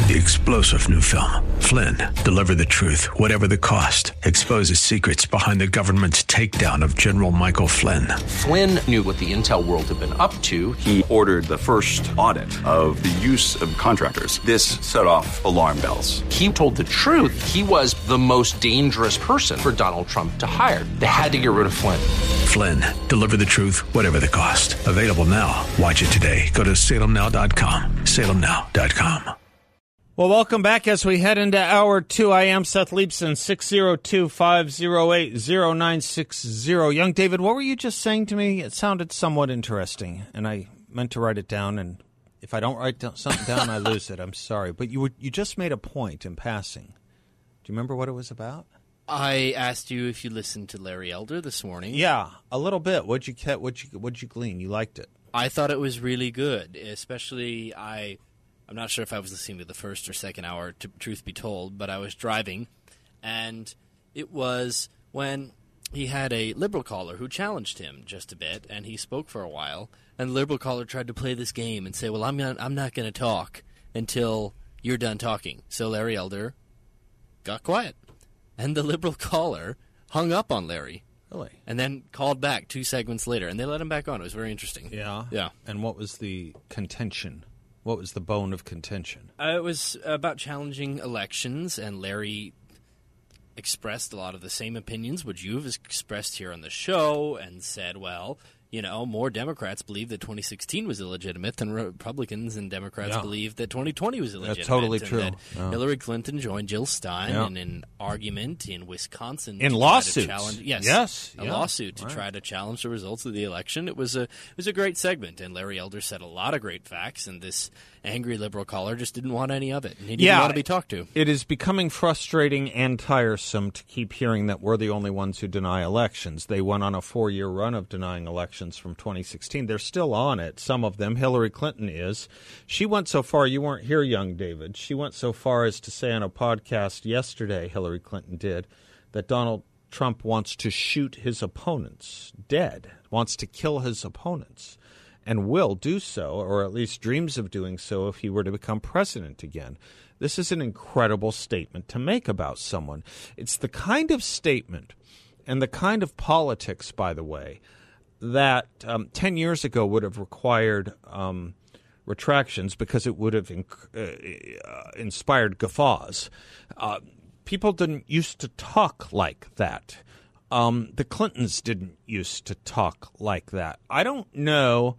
The explosive new film, Flynn, deliver the truth, whatever the cost, exposes secrets behind the government's takedown of General Michael Flynn. Flynn knew what the intel world had been up to. He ordered the first audit of the use of contractors. This set off alarm bells. He told the truth. He was the most dangerous person for Donald Trump to hire. They had to get rid of Flynn. Flynn, deliver the truth, whatever the cost. Available now. Watch it today. Go to salemnow.com. salemnow.com. Well, welcome back as we head into Hour 2. I am Seth Leibson, 602-508-0960. Young David, what were you just saying to me? It sounded somewhat interesting, and I meant to write it down, and if I don't write something down, I lose it. I'm sorry. But you just made a point in passing. Do you remember what it was about? I asked you if you listened to Larry Elder this morning. Yeah, a little bit. What'd you glean? You liked it? I thought it was really good, especially I'm not sure if I was listening to the first or second hour, truth be told, but I was driving, and it was when he had a liberal caller who challenged him just a bit, and he spoke for a while, and the liberal caller tried to play this game and say, well, I'm not going to talk until you're done talking. So Larry Elder got quiet, and the liberal caller hung up on Larry. Really? And then called back 2 segments later, and they let him back on. It was very interesting. Yeah? Yeah. And what was the contention? What was the bone of contention? It was about challenging elections, and Larry expressed a lot of the same opinions which you've expressed here on the show and said, well, you know, more Democrats believe that 2016 was illegitimate than Republicans and Democrats believe that 2020 was illegitimate. That's totally true. That Hillary Clinton joined Jill Stein in an argument in Wisconsin. In lawsuits. A lawsuit to try to challenge the results of the election. It was a great segment, and Larry Elder said a lot of great facts, and this angry liberal caller just didn't want any of it. And he didn't want to be talked to. It is becoming frustrating and tiresome to keep hearing that we're the only ones who deny elections. They went on a 4-year run of denying elections from 2016. They're still on it, some of them. Hillary Clinton is. She went so far, you weren't here, young David, she went so far as to say on a podcast yesterday, Hillary Clinton did, that Donald Trump wants to shoot his opponents dead, wants to kill his opponents, and will do so, or at least dreams of doing so if he were to become president again. This is an incredible statement to make about someone. It's the kind of statement and the kind of politics, by the way, that 10 years ago would have required retractions because it would have inspired guffaws. People didn't used to talk like that. The Clintons didn't used to talk like that. I don't know.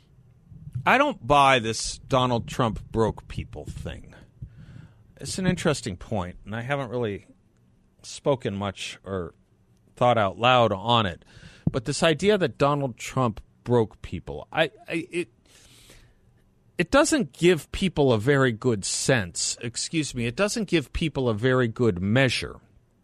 I don't buy this Donald Trump broke people thing. It's an interesting point, and I haven't really spoken much or thought out loud on it. But this idea that Donald Trump broke people, it doesn't give people a very good sense. Excuse me, it doesn't give people a very good measure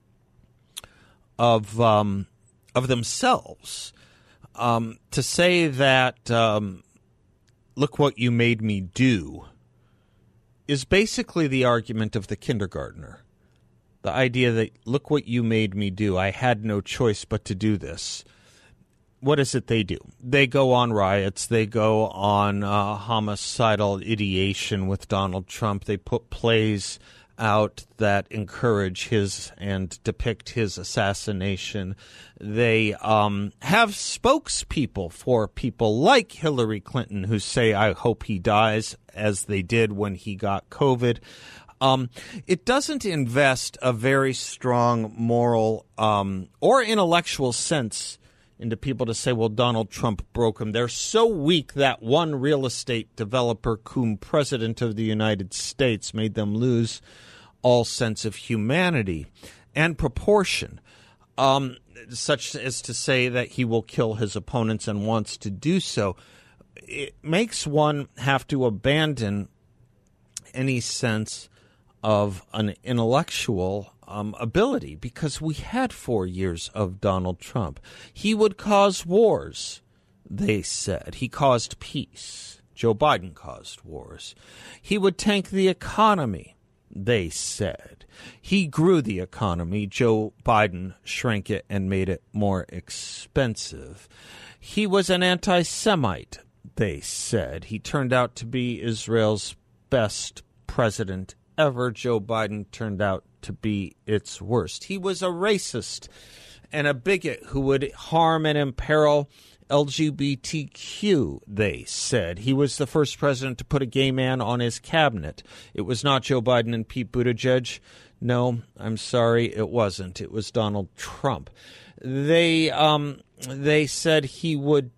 of themselves. To say that look what you made me do is basically the argument of the kindergartner. The idea that look what you made me do. I had no choice but to do this. What is it they do? They go on riots. They go on homicidal ideation with Donald Trump. They put plays out that encourage his and depict his assassination. They have spokespeople for people like Hillary Clinton who say, I hope he dies, as they did when he got COVID. It doesn't invest a very strong moral or intellectual sense into people to say, well, Donald Trump broke him. They're so weak that one real estate developer, cum president of the United States, made them lose all sense of humanity and proportion, such as to say that he will kill his opponents and wants to do so. It makes one have to abandon any sense of an intellectual ability, because we had 4 years of Donald Trump. He would cause wars, they said. He caused peace. Joe Biden caused wars. He would tank the economy, they said. He grew the economy. Joe Biden shrank it and made it more expensive. He was an anti-Semite, they said. He turned out to be Israel's best president ever, Joe Biden turned out to be its worst. He was a racist and a bigot who would harm and imperil LGBTQ, they said. He was the first president to put a gay man on his cabinet. It was not Joe Biden and Pete Buttigieg. No, I'm sorry, it wasn't. It was Donald Trump. They said he would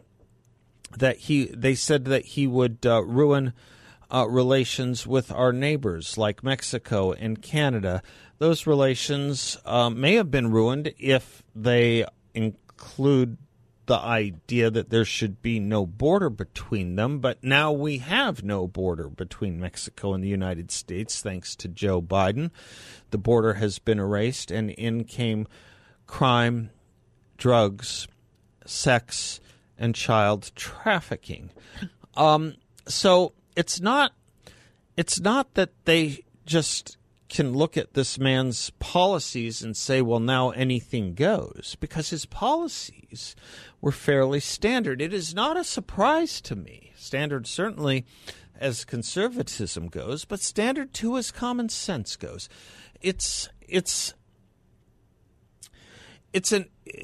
ruin relations with our neighbors like Mexico and Canada. Those relations may have been ruined if they include the idea that there should be no border between them, but now we have no border between Mexico and the United States thanks to Joe Biden. The border has been erased, and in came crime, drugs, sex, and child trafficking. So it's not that they just can look at this man's policies and say, well, now anything goes, because his policies were fairly standard. It is not a surprise to me. Standard certainly as conservatism goes, but standard too as common sense goes. It's an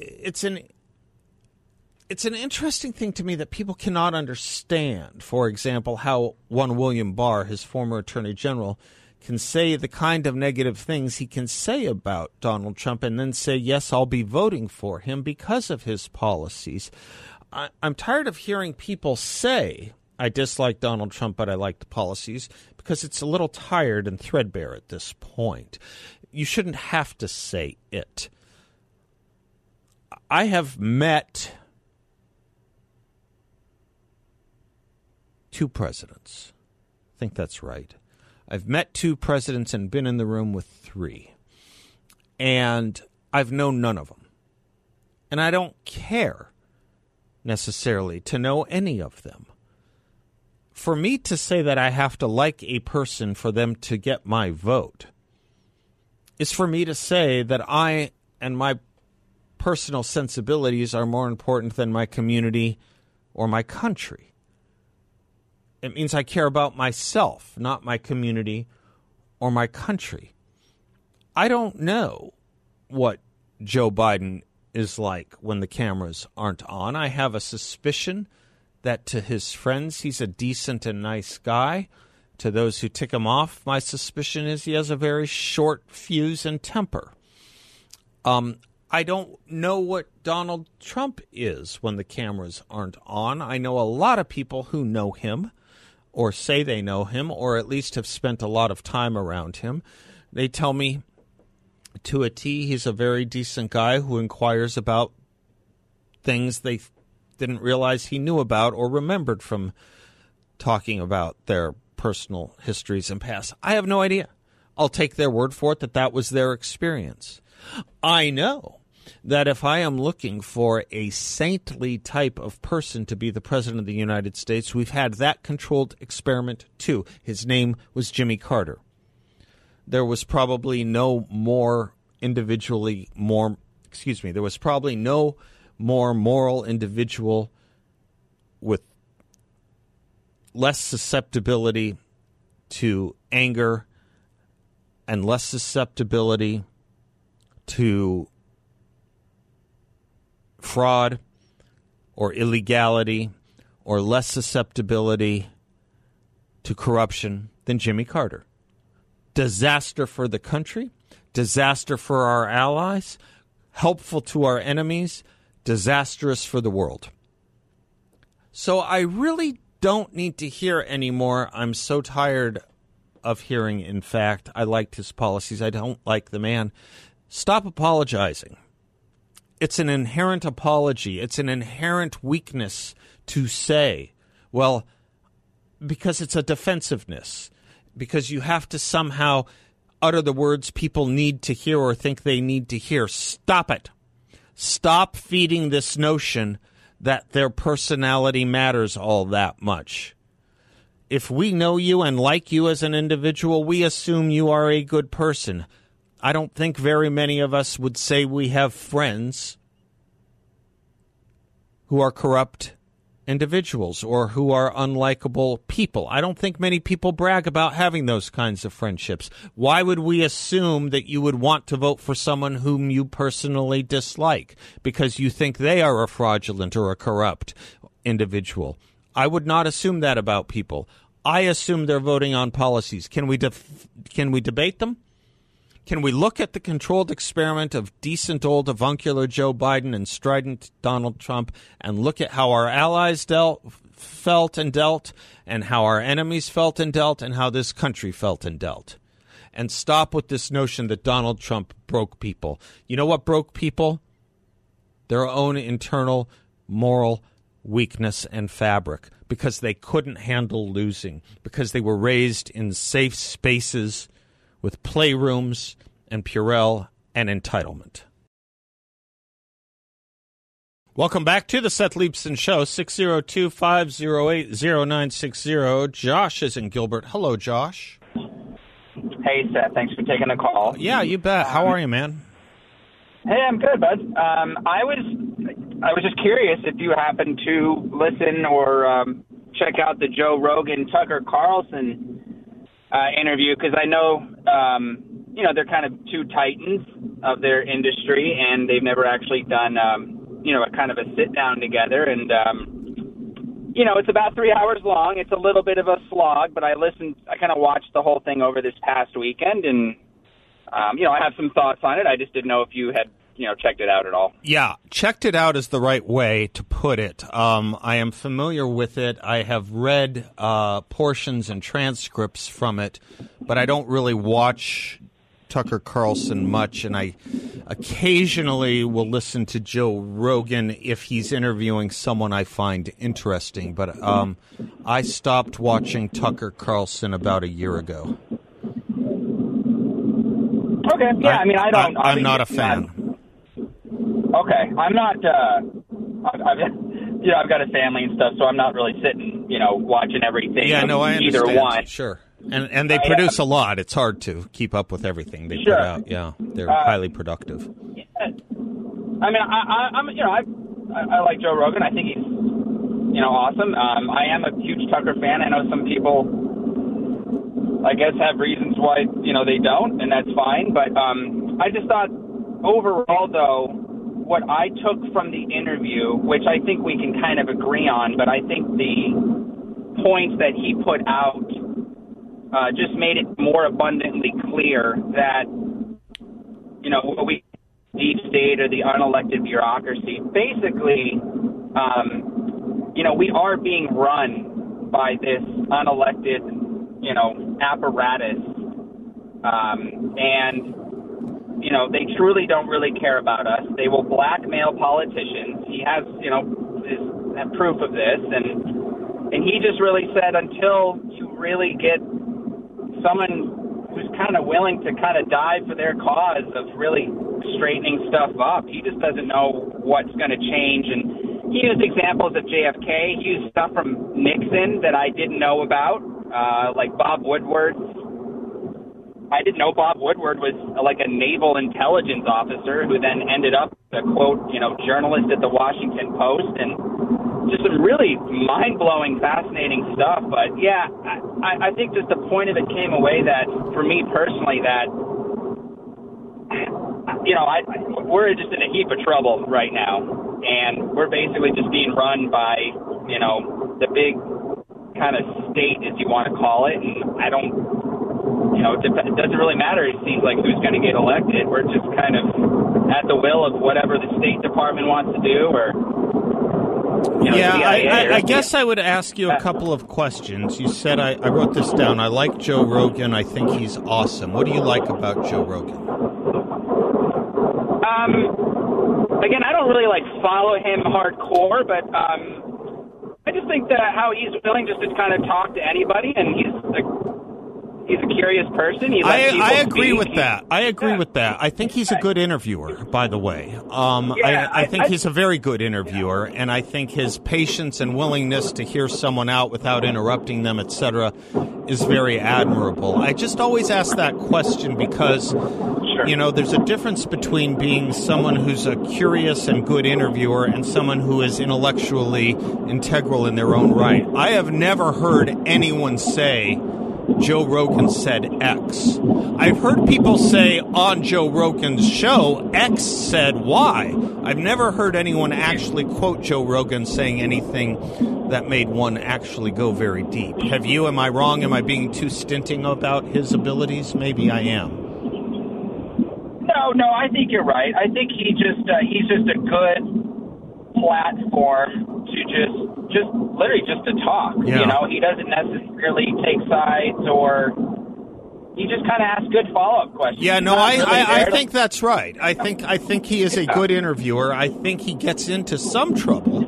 interesting thing to me that people cannot understand. For example, how one William Barr, his former attorney general, can say the kind of negative things he can say about Donald Trump and then say, yes, I'll be voting for him because of his policies. I'm tired of hearing people say, I dislike Donald Trump, but I like the policies, because it's a little tired and threadbare at this point. You shouldn't have to say it. I have met 2 presidents. I think that's right. I've met 2 presidents and been in the room with 3. And I've known none of them. And I don't care necessarily to know any of them. For me to say that I have to like a person for them to get my vote is for me to say that I and my personal sensibilities are more important than my community or my country. It means I care about myself, not my community or my country. I don't know what Joe Biden is like when the cameras aren't on. I have a suspicion that to his friends he's a decent and nice guy. To those who tick him off, my suspicion is he has a very short fuse and temper. I don't know what Donald Trump is when the cameras aren't on. I know a lot of people who know him, or say they know him, or at least have spent a lot of time around him. They tell me to a T he's a very decent guy who inquires about things they didn't realize he knew about or remembered from talking about their personal histories and past. I have no idea. I'll take their word for it that that was their experience. I know that if I am looking for a saintly type of person to be the president of the United States, we've had that controlled experiment too. His name was Jimmy Carter. There was probably no more moral individual with less susceptibility to anger and less susceptibility to fraud or illegality or less susceptibility to corruption than Jimmy Carter. Disaster for the country, disaster for our allies, helpful to our enemies, disastrous for the world. So I really don't need to hear anymore. I'm so tired of hearing, in fact, I liked his policies. I don't like the man. Stop apologizing. It's an inherent apology. It's an inherent weakness to say, well, because it's a defensiveness, because you have to somehow utter the words people need to hear or think they need to hear. Stop it. Stop feeding this notion that their personality matters all that much. If we know you and like you as an individual, we assume you are a good person. I don't think very many of us would say we have friends who are corrupt individuals or who are unlikable people. I don't think many people brag about having those kinds of friendships. Why would we assume that you would want to vote for someone whom you personally dislike because you think they are a fraudulent or a corrupt individual? I would not assume that about people. I assume they're voting on policies. Can we debate them? Can we look at the controlled experiment of decent old avuncular Joe Biden and strident Donald Trump and look at how our allies felt and dealt, and how our enemies felt and dealt, and how this country felt and dealt? And stop with this notion that Donald Trump broke people. You know what broke people? Their own internal moral weakness and fabric, because they couldn't handle losing, because they were raised in safe spaces with playrooms and Purell and entitlement. Welcome back to the Seth Leibsohn Show, 602-508-0960. Josh is in Gilbert. Hello, Josh. Hey, Seth. Thanks for taking the call. Yeah, you bet. How are you, man? Hey, I'm good, bud. I was just curious if you happened to listen or check out the Joe Rogan Tucker Carlson interview, because I know they're kind of two titans of their industry, and they've never actually done a kind of a sit down together. And it's about 3 hours long. It's a little bit of a slog, but I kind of watched the whole thing over this past weekend, and I have some thoughts on it. I just didn't know if you had checked it out at all. Yeah, checked it out is the right way to put it. I am familiar with it. I have read portions and transcripts from it, but I don't really watch Tucker Carlson much, and I occasionally will listen to Joe Rogan if he's interviewing someone I find interesting. But I stopped watching Tucker Carlson about a year ago. Okay, yeah, I'm not a fan. Okay, I'm not. I've got a family and stuff, so I'm not really sitting, watching everything. Yeah, no, I understand. Either one. Sure, and they produce a lot. It's hard to keep up with everything they put out. Yeah, they're highly productive. Yeah. I like Joe Rogan. I think he's, awesome. I am a huge Tucker fan. I know some people, I guess, have reasons why they don't, and that's fine. But I just thought overall, though, what I took from the interview, which I think we can kind of agree on, but I think the points that he put out just made it more abundantly clear that, what we deep state or the unelected bureaucracy, basically, we are being run by this unelected, apparatus, and they truly don't really care about us. They will blackmail politicians. He has, proof of this. And he just really said, until you really get someone who's kind of willing to kind of die for their cause of really straightening stuff up, he just doesn't know what's going to change. And he used examples of JFK. He used stuff from Nixon that I didn't know about, like Bob Woodward. I didn't know Bob Woodward was like a naval intelligence officer who then ended up a, quote, journalist at the Washington Post, and just some really mind-blowing, fascinating stuff. But, yeah, I think just the point of it came away that, for me personally, that, we're just in a heap of trouble right now, and we're basically just being run by, the big kind of state, as you want to call it, and I don't... it doesn't really matter, it seems like, who's going to get elected. We're just kind of at the will of whatever the State Department wants to do, or... I guess I would ask you a couple of questions. You said, I wrote this down, I like Joe Rogan, I think he's awesome. What do you like about Joe Rogan? Again, I don't really, follow him hardcore, but I just think that how he's willing just to kind of talk to anybody, and he's a curious person. I agree with that. I agree with that. I think he's a good interviewer, by the way. I think he's a very good interviewer, and I think his patience and willingness to hear someone out without interrupting them, etc., is very admirable. I just always ask that question because You know, there's a difference between being someone who's a curious and good interviewer and someone who is intellectually integral in their own right. I have never heard anyone say Joe Rogan said X. I've heard people say on Joe Rogan's show, X said Y. I've never heard anyone actually quote Joe Rogan saying anything that made one actually go very deep. Have you? Am I wrong? Am I being too stinting about his abilities? Maybe I am. No, I think you're right. I think he's just a good platform to just literally just to talk. Yeah. You know, he doesn't necessarily take sides, or he just kind of asks good follow-up questions. Yeah, no, I think that's right. I think he is a good interviewer. I think he gets into some trouble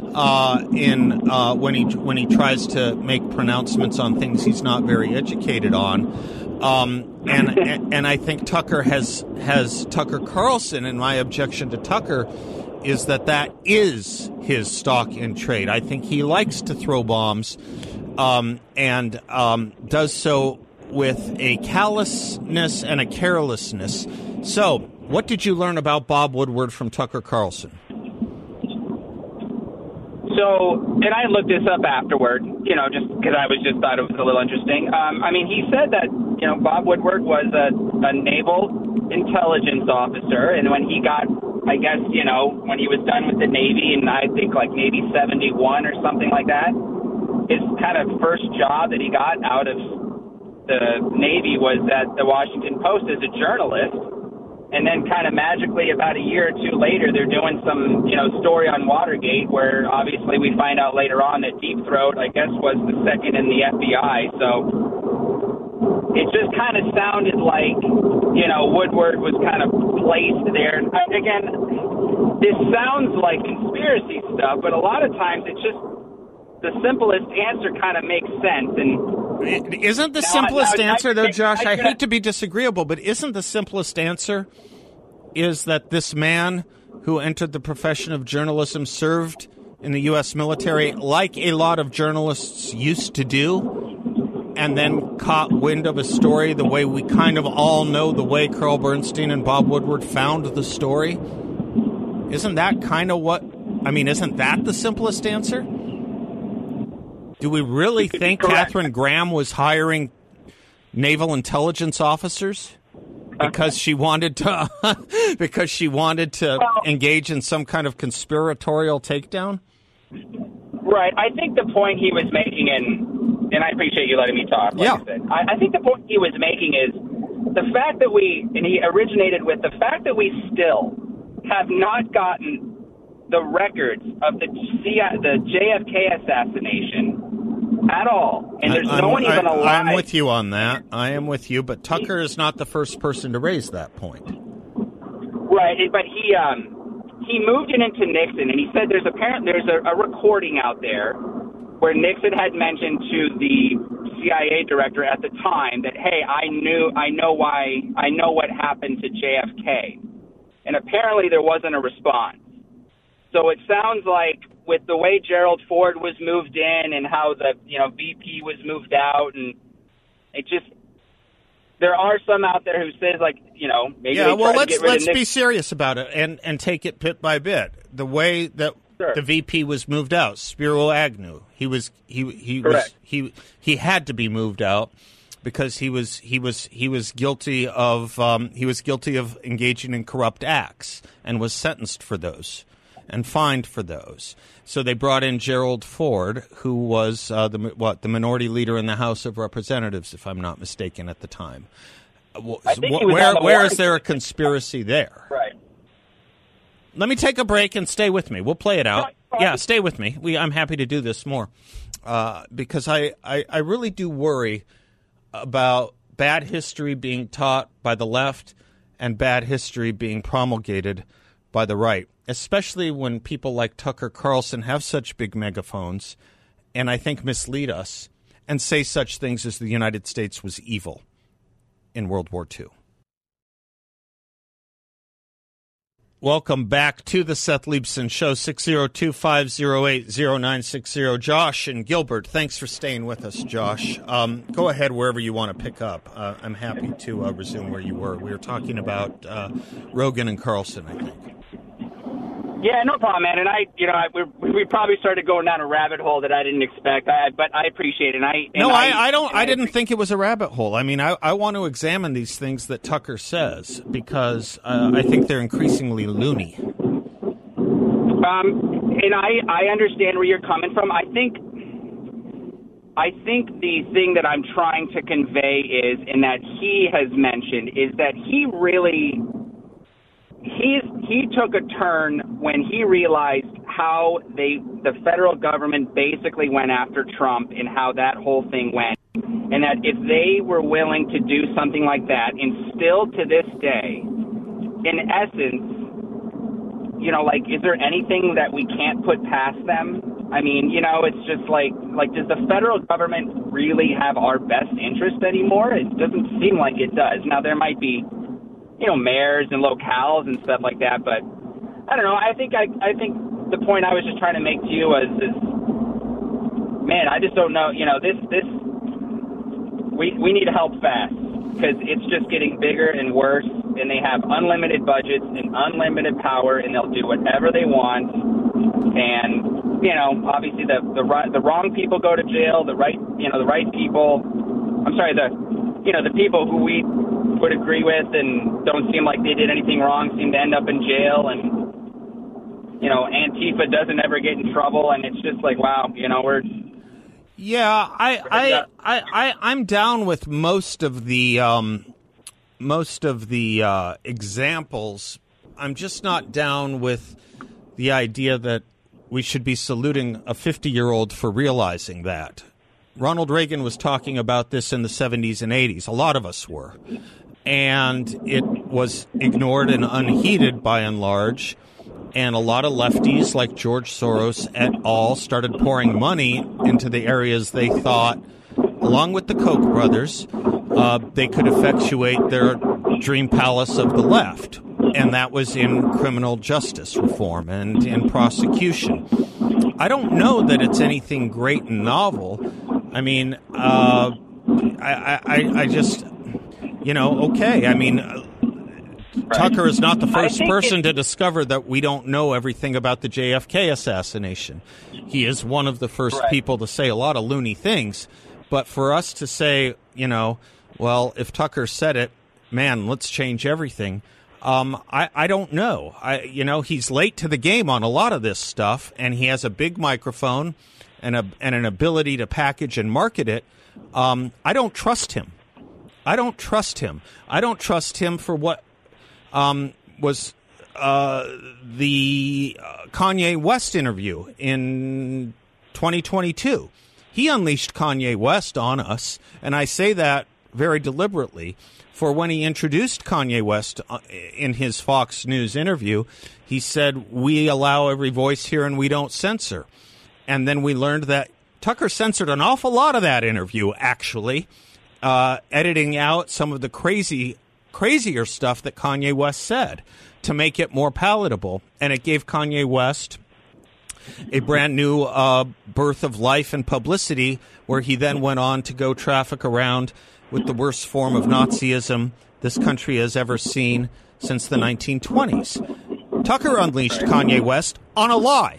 when he tries to make pronouncements on things he's not very educated on. And I think Tucker has Tucker Carlson, and my objection to Tucker is that is his stock in trade. I think he likes to throw bombs and does so with a callousness and a carelessness. So, what did you learn about Bob Woodward from Tucker Carlson? So, and I looked this up afterward, you know, just because I thought it was a little interesting. I mean, he said that, you know, Bob Woodward was a naval intelligence officer, and when he got, I guess, you know, when he was done with the Navy, and I think like Navy 71 or something like that, his kind of first job that he got out of the Navy was at the Washington Post as a journalist. And then kind of magically about a year or two later, they're doing some, you know, story on Watergate, where obviously we find out later on that Deep Throat, I guess, was the second in the FBI. So it just kind of sounded like, you know, Woodward was kind of placed there. Again, this sounds like conspiracy stuff, but a lot of times it's just the simplest answer kind of makes sense. And isn't the simplest answer, though, Josh, I hate to be disagreeable, but isn't the simplest answer is that this man who entered the profession of journalism served in the U.S. military like a lot of journalists used to do, and then caught wind of a story the way we kind of all know the way Carl Bernstein and Bob Woodward found the story? Isn't that kind of isn't that the simplest answer? Do we really think Katharine Graham was hiring naval intelligence officers because she wanted to engage in some kind of conspiratorial takedown? Right. I think the point he was making, and I appreciate you letting me talk. Like I said, I think the point he was making is the fact that he originated with the fact that we still have not gotten the records of the JFK assassination at all, and there's no one even alive. I'm with you on that. I am with you, but Tucker is not the first person to raise that point. Right, but he moved it into Nixon, and he said there's a recording out there where Nixon had mentioned to the CIA director at the time that, hey, I know what happened to JFK, and apparently there wasn't a response. So it sounds like with the way Gerald Ford was moved in and how the VP was moved out, and it just there are some out there who says maybe let's be serious about it and take it bit by bit. The way that the VP was moved out, Spiro Agnew, he had to be moved out because he was guilty of engaging in corrupt acts and was sentenced for those and fined for those. So they brought in Gerald Ford, who was the minority leader in the House of Representatives, if I'm not mistaken, at the time. Where is there a conspiracy there? Right. Let me take a break and stay with me. We'll play it out. Yeah, stay with me. I'm happy to do this more because I really do worry about bad history being taught by the left and bad history being promulgated by the right, especially when people like Tucker Carlson have such big megaphones and I think mislead us and say such things as the United States was evil in World War II. Welcome back to the Seth Leibsohn Show, 602-508-0960. Josh and Gilbert, thanks for staying with us, Josh. Go ahead wherever you want to pick up. I'm happy to resume where you were. We were talking about Rogan and Carlson, I think. Yeah, no problem, man. And we probably started going down a rabbit hole that I didn't expect. But I appreciate it. I didn't think it was a rabbit hole. I mean, I want to examine these things that Tucker says because I think they're increasingly loony. And I understand where you're coming from. I think the thing that I'm trying to convey is, and that he has mentioned, is that he really. He took a turn when he realized how the federal government basically went after Trump and how that whole thing went. And that if they were willing to do something like that, and still to this day, in essence, is there anything that we can't put past them? I mean, it's just like does the federal government really have our best interest anymore? It doesn't seem like it does. Now, there might be mayors and locales and stuff like that. But I don't know. I think the point I was just trying to make to you was, man, I just don't know. We need help fast because it's just getting bigger and worse. And they have unlimited budgets and unlimited power, and they'll do whatever they want. And obviously the wrong people go to jail. The right people. I'm sorry. The people who we would agree with and don't seem like they did anything wrong seem to end up in jail, and Antifa doesn't ever get in trouble, and it's just like, wow, I'm down with most of the examples. I'm just not down with the idea that we should be saluting a 50-year-old for realizing that. Ronald Reagan was talking about this in the 70s and 80s. A lot of us were. And it was ignored and unheeded by and large. And a lot of lefties like George Soros et al. Started pouring money into the areas they thought, along with the Koch brothers, they could effectuate their dream palace of the left. And that was in criminal justice reform and in prosecution. I don't know that it's anything great and novel. I mean, I just, okay. I mean, Tucker is not the first person to discover that we don't know everything about the JFK assassination. He is one of the first people to say a lot of loony things. But for us to say, well, if Tucker said it, man, let's change everything. I don't know. He's late to the game on a lot of this stuff, and he has a big microphone and an ability to package and market it. I don't trust him. I don't trust him for what was the Kanye West interview in 2022. He unleashed Kanye West on us, and I say that very deliberately. For when he introduced Kanye West in his Fox News interview, he said, "We allow every voice here and we don't censor." And then we learned that Tucker censored an awful lot of that interview, actually, editing out some of the crazier stuff that Kanye West said to make it more palatable. And it gave Kanye West a brand new birth of life and publicity, where he then went on to go traffic around with the worst form of Nazism this country has ever seen since the 1920s. Tucker unleashed Kanye West on a lie.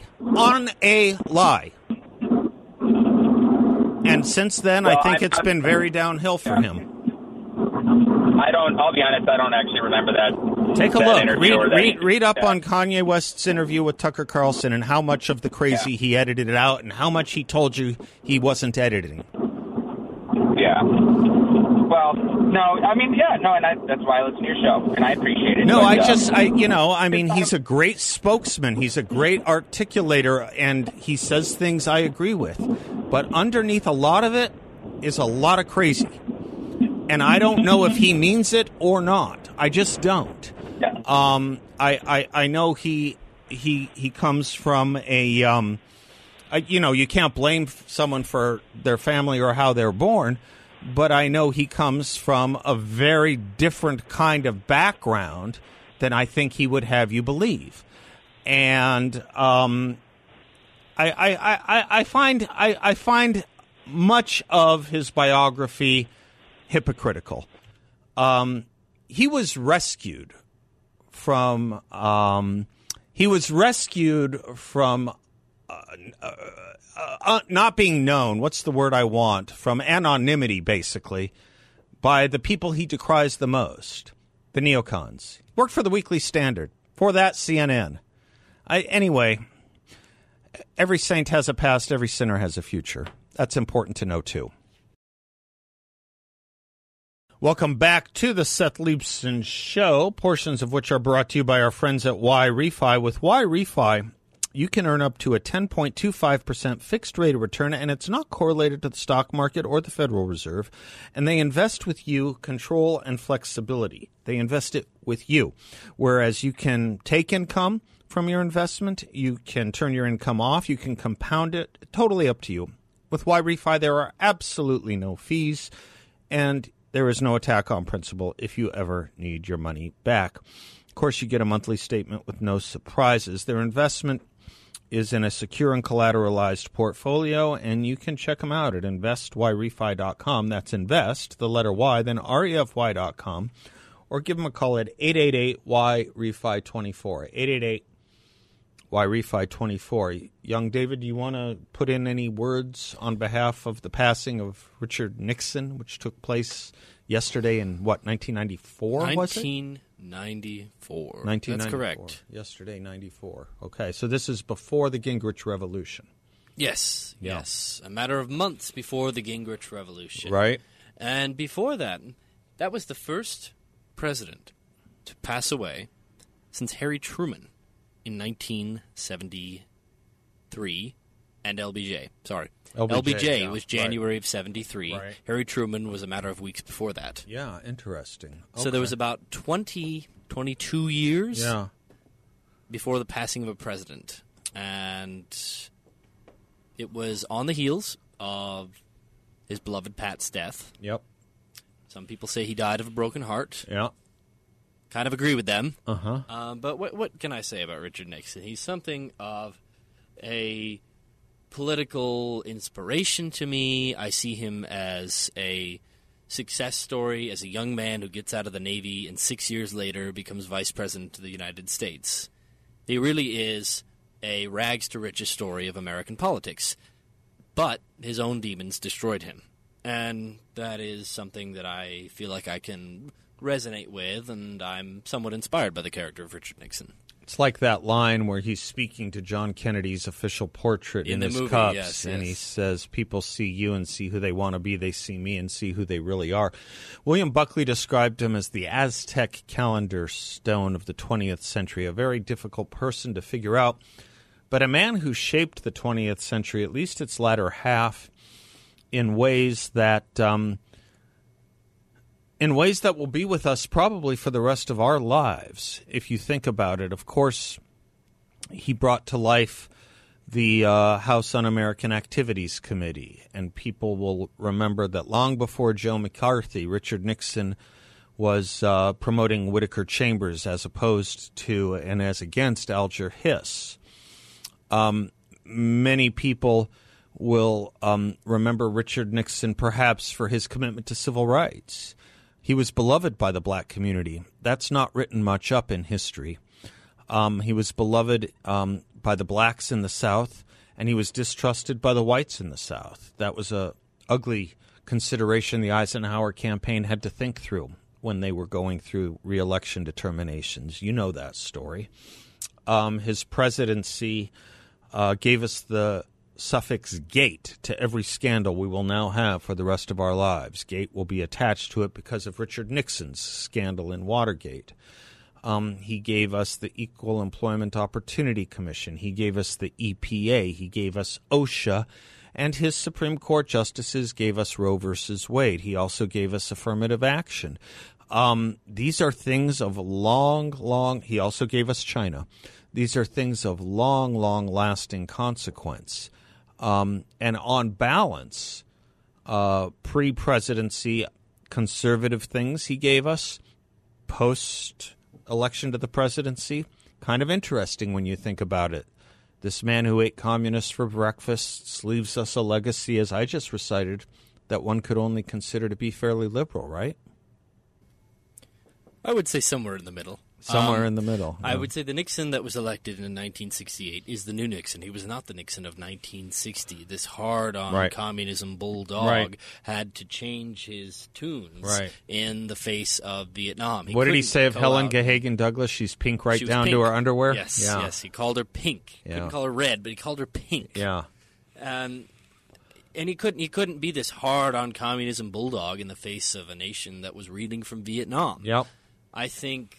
And since then, I think it's been very downhill for him. I'll be honest, I don't actually remember that. Take a look. Read up on Kanye West's interview with Tucker Carlson and how much of the crazy he edited it out and how much he told you he wasn't editing. Yeah. Well, no, I mean, yeah, no, and that's why I listen to your show, and I appreciate it. No, he's a great spokesman. He's a great articulator, and he says things I agree with. But underneath a lot of it is a lot of crazy. And I don't know if he means it or not. I just don't. Yeah. I know he comes from a you can't blame someone for their family or how they're born, but I know he comes from a very different kind of background than I think he would have you believe. And I find much of his biography hypocritical. He was rescued from not being known. What's the word I want? From anonymity, basically, by the people he decries the most, the neocons. Worked for the Weekly Standard. For that, CNN. Anyway, every saint has a past, every sinner has a future. That's important to know, too. Welcome back to the Seth Leibsohn Show, portions of which are brought to you by our friends at YRefi. With YRefi, you can earn up to a 10.25% fixed rate of return, and it's not correlated to the stock market or the Federal Reserve. And they invest with you control and flexibility. They invest it with you, whereas you can take income from your investment, you can turn your income off, you can compound it, totally up to you. With YRefi, there are absolutely no fees, and there is no attack on principal if you ever need your money back. Of course, you get a monthly statement with no surprises. Their investment is in a secure and collateralized portfolio, and you can check them out at investYRefi.com. That's invest, the letter Y, then REFY.com, or give them a call at 888-YRefi24, 888-YRefi24. Young David, do you want to put in any words on behalf of the passing of Richard Nixon, which took place yesterday in, 1994, was it? 1994. That's correct. Yesterday, 94. Okay, so this is before the Gingrich Revolution. Yes, yes. A matter of months before the Gingrich Revolution. Right. And before that, that was the first president to pass away since Harry Truman in 1973 and LBJ. Sorry. LBJ was January of 73. Right. Harry Truman was a matter of weeks before that. Yeah, interesting. So there was about 22 years Yeah. before the passing of a president. And it was on the heels of his beloved Pat's death. Yep. Some people say he died of a broken heart. Yeah. Kind of agree with them. Uh-huh. But what can I say about Richard Nixon? He's something of a political inspiration to me. I see him as a success story, as a young man who gets out of the Navy and 6 years later becomes vice president of the United States. He really is a rags-to-riches story of American politics. But his own demons destroyed him. And that is something that I feel like I can resonate with, and I'm somewhat inspired by the character of Richard Nixon. It's like that line where he's speaking to John Kennedy's official portrait in the his movie, cups, yes, and yes. he says, people see you and see who they want to be. They see me and see who they really are. William Buckley described him as the Aztec calendar stone of the 20th century, a very difficult person to figure out, but a man who shaped the 20th century, at least its latter half, in ways that will be with us probably for the rest of our lives, if you think about it. Of course, he brought to life the House Un-American Activities Committee, and people will remember that long before Joe McCarthy, Richard Nixon was promoting Whittaker Chambers as opposed to and as against Alger Hiss. Many people will remember Richard Nixon perhaps for his commitment to civil rights. He was beloved by the black community. That's not written much up in history. He was beloved by the blacks in the South, and he was distrusted by the whites in the South. That was a ugly consideration the Eisenhower campaign had to think through when they were going through re-election determinations. You know that story. His presidency gave us the suffix "gate" to every scandal we will now have for the rest of our lives. Gate will be attached to it because of Richard Nixon's scandal in Watergate. He gave us the Equal Employment Opportunity Commission. He gave us the EPA. He gave us OSHA. And his Supreme Court justices gave us Roe versus Wade. He also gave us affirmative action. These are things of long... He also gave us China. These are things of long-lasting consequence. And on balance, pre-presidency conservative things he gave us, post election to the presidency. Kind of interesting when you think about it. This man who ate communists for breakfast leaves us a legacy, as I just recited, that one could only consider to be fairly liberal, right? I would say somewhere in the middle. Somewhere in the middle. I would say the Nixon that was elected in 1968 is the new Nixon. He was not the Nixon of 1960. This hard-on communism bulldog had to change his tunes in the face of Vietnam. What did he say of Helen Gahagan Douglas? She's pink down to her underwear? Yes. He called her pink. He didn't call her red, but he called her pink. Yeah. And he couldn't be this hard-on communism bulldog in the face of a nation that was reeling from Vietnam. Yep. I think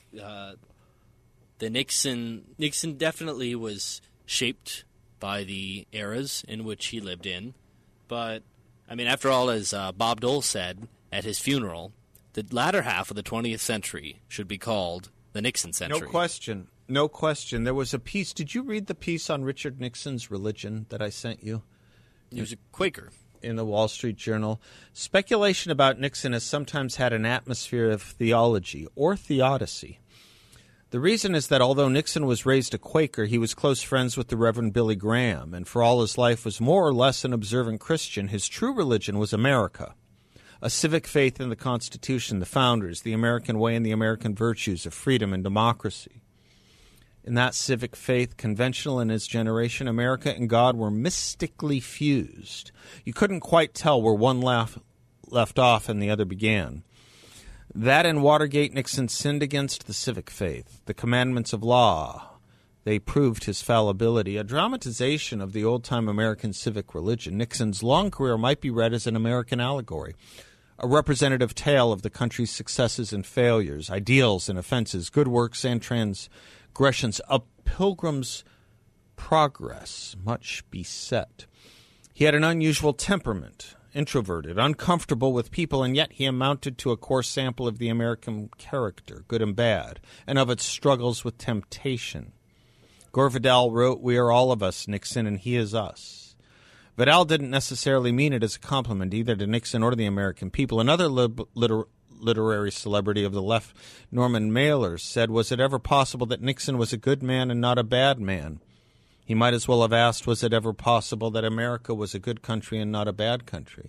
the Nixon definitely was shaped by the eras in which he lived in. But, I mean, after all, as Bob Dole said at his funeral, the latter half of the 20th century should be called the Nixon century. No question. There was a piece. Did you read the piece on Richard Nixon's religion that I sent you? He was a Quaker. In the Wall Street Journal. Speculation about Nixon has sometimes had an atmosphere of theology or theodicy. The reason is that although Nixon was raised a Quaker, he was close friends with the Reverend Billy Graham, and for all his life was more or less an observant Christian. His true religion was America, a civic faith in the Constitution, the founders, the American way, and the American virtues of freedom and democracy. In that civic faith, conventional in his generation, America and God were mystically fused. You couldn't quite tell where one left off and the other began. That and Watergate, Nixon sinned against the civic faith, the commandments of law. They proved his fallibility. A dramatization of the old-time American civic religion, Nixon's long career might be read as an American allegory, a representative tale of the country's successes and failures, ideals and offenses, good works and transgressions, a pilgrim's progress, much beset. He had an unusual temperament, introverted, uncomfortable with people, and yet he amounted to a coarse sample of the American character, good and bad, and of its struggles with temptation. Gore Vidal wrote, "We are all of us, Nixon, and he is us." Vidal didn't necessarily mean it as a compliment either to Nixon or to the American people. Another literary celebrity of the left, Norman Mailer, said, "Was it ever possible that Nixon was a good man and not a bad man?" He might as well have asked, was it ever possible that America was a good country and not a bad country?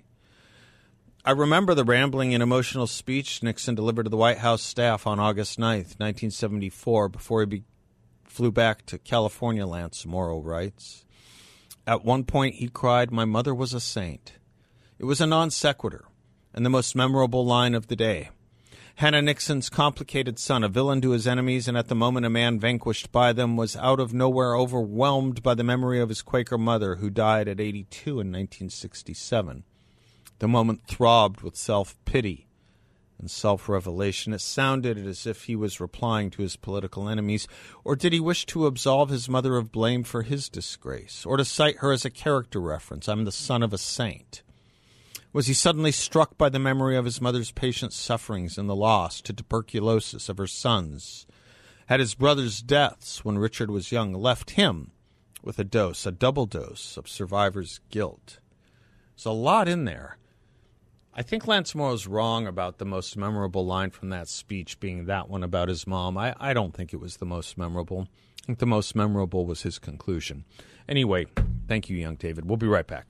I remember the rambling and emotional speech Nixon delivered to the White House staff on August 9th, 1974, before he flew back to California, Lance Morrow writes. At one point he cried, "My mother was a saint." It was a non sequitur, and the most memorable line of the day. Hannah Nixon's complicated son, a villain to his enemies, and at the moment a man vanquished by them, was out of nowhere overwhelmed by the memory of his Quaker mother, who died at 82 in 1967. The moment throbbed with self-pity and self-revelation. It sounded as if he was replying to his political enemies, or did he wish to absolve his mother of blame for his disgrace, or to cite her as a character reference? I'm the son of a saint. Was he suddenly struck by the memory of his mother's patient sufferings and the loss to tuberculosis of her sons? Had his brother's deaths, when Richard was young, left him with a double dose of survivor's guilt? There's a lot in there. I think Lance Morrow's wrong about the most memorable line from that speech being that one about his mom. I don't think it was the most memorable. I think the most memorable was his conclusion. Anyway, thank you, young David. We'll be right back.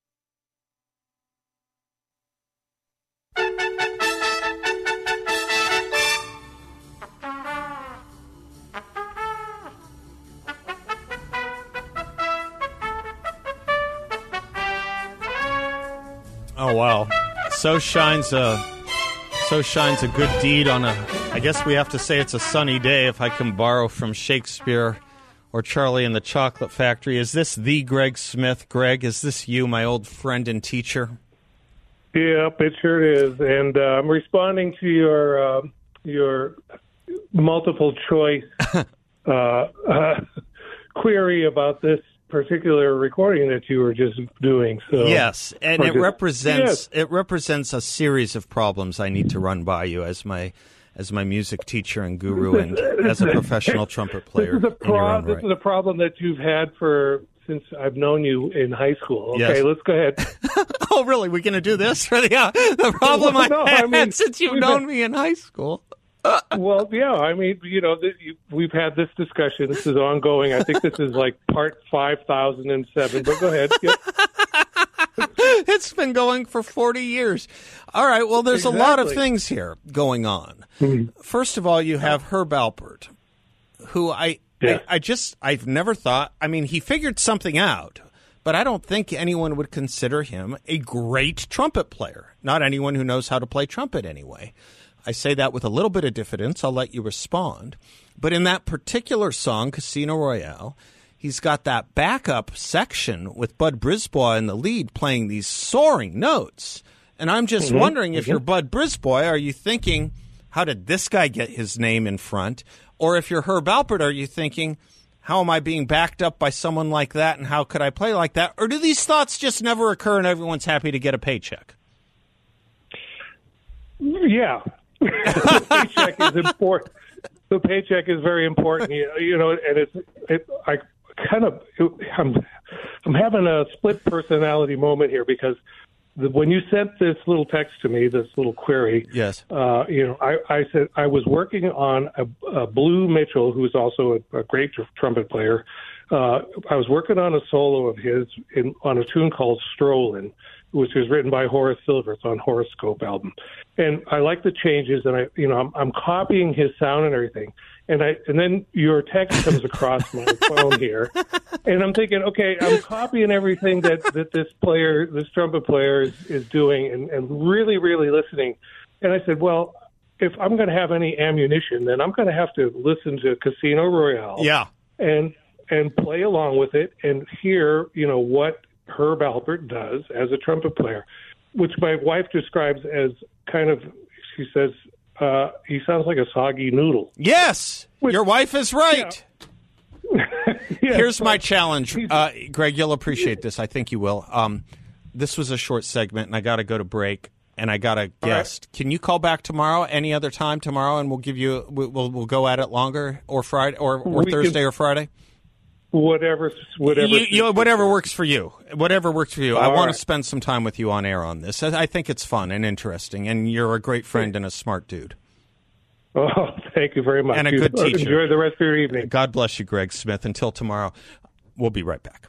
Oh, wow. So shines a good deed on I guess we have to say it's a sunny day, if I can borrow from Shakespeare or Charlie and the Chocolate Factory. Is this the Greg Smith? Greg, is this you, my old friend and teacher? Yep, it sure is. And I'm responding to your multiple choice query about this particular recording that you were just doing. So yes, and it represents a series of problems I need to run by you as my music teacher and guru, and as a professional trumpet player. This is a problem that you've had since I've known you in high school. Okay, yes. Let's go ahead. Oh, really? We're going to do this? The problem I had since you've known me in high school. Well, yeah, I mean, we've had this discussion. This is ongoing. I think this is like part 5007, but go ahead. Yep. It's been going for 40 years. All right, well, there's a lot of things here going on. Mm-hmm. First of all, you have Herb Alpert, who I've never thought, I mean, he figured something out, but I don't think anyone would consider him a great trumpet player. Not anyone who knows how to play trumpet anyway. I say that with a little bit of diffidence. I'll let you respond. But in that particular song, Casino Royale, he's got that backup section with Bud Brisbois in the lead playing these soaring notes. And I'm just wondering if you're Bud Brisbois, are you thinking, how did this guy get his name in front? Or if you're Herb Alpert, are you thinking, how am I being backed up by someone like that and how could I play like that? Or do these thoughts just never occur and everyone's happy to get a paycheck? Yeah. The paycheck is important. The paycheck is very important, and I'm having a split personality moment here because when you sent this little text to me, this little query, yes, I said I was working on a Blue Mitchell, who is also a great trumpet player. I was working on a solo of his on a tune called Strollin', which was written by Horace Silver. It's on Horoscope album. And I like the changes, and I'm copying his sound and everything. And then your text comes across my phone here, and I'm thinking, okay, I'm copying everything that this trumpet player is doing, and really, really listening. And I said, well, if I'm going to have any ammunition, then I'm going to have to listen to Casino Royale, yeah, and play along with it, and hear what Herb Alpert does as a trumpet player, which my wife describes as kind of, she says, he sounds like a soggy noodle. Yes, your wife is right. Yeah. Here's my challenge. Greg, you'll appreciate this. I think you will. This was a short segment, and I got to go to break, and I got a guest. Right. Can you call back tomorrow, any other time tomorrow, and we'll give you, we'll go at it longer, or Friday, or Thursday or Friday? Whatever works for you. Whatever works for you. I want to spend some time with you on air on this. I think it's fun and interesting, and you're a great friend and a smart dude. Oh, thank you very much. And a good teacher. Enjoy the rest of your evening. God bless you, Greg Smith. Until tomorrow, we'll be right back.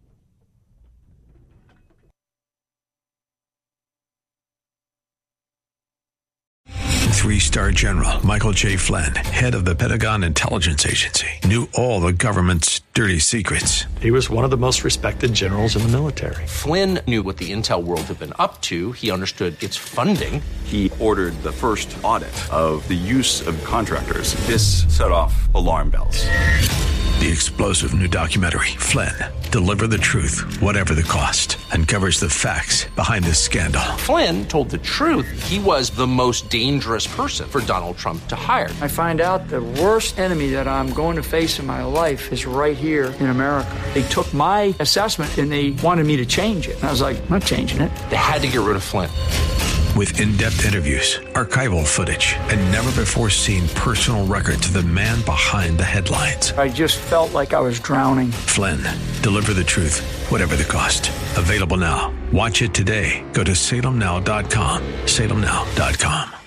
Three-star General Michael J. Flynn, head of the Pentagon Intelligence Agency, knew all the government's dirty secrets. He was one of the most respected generals in the military. Flynn knew what the intel world had been up to. He understood its funding. He ordered the first audit of the use of contractors. This set off alarm bells. The explosive new documentary, Flynn, Deliver the Truth, Whatever the Cost, uncovers the facts behind this scandal. Flynn told the truth. He was the most dangerous person for Donald Trump to hire. I find out the worst enemy that I'm going to face in my life is right here in America. They took my assessment and they wanted me to change it. And I was like, I'm not changing it. They had to get rid of Flynn. With in-depth interviews, archival footage, and never-before-seen personal records of the man behind the headlines. I just felt like I was drowning. Flynn, Deliver the Truth, Whatever the Cost. Available now. Watch it today. Go to salemnow.com. salemnow.com.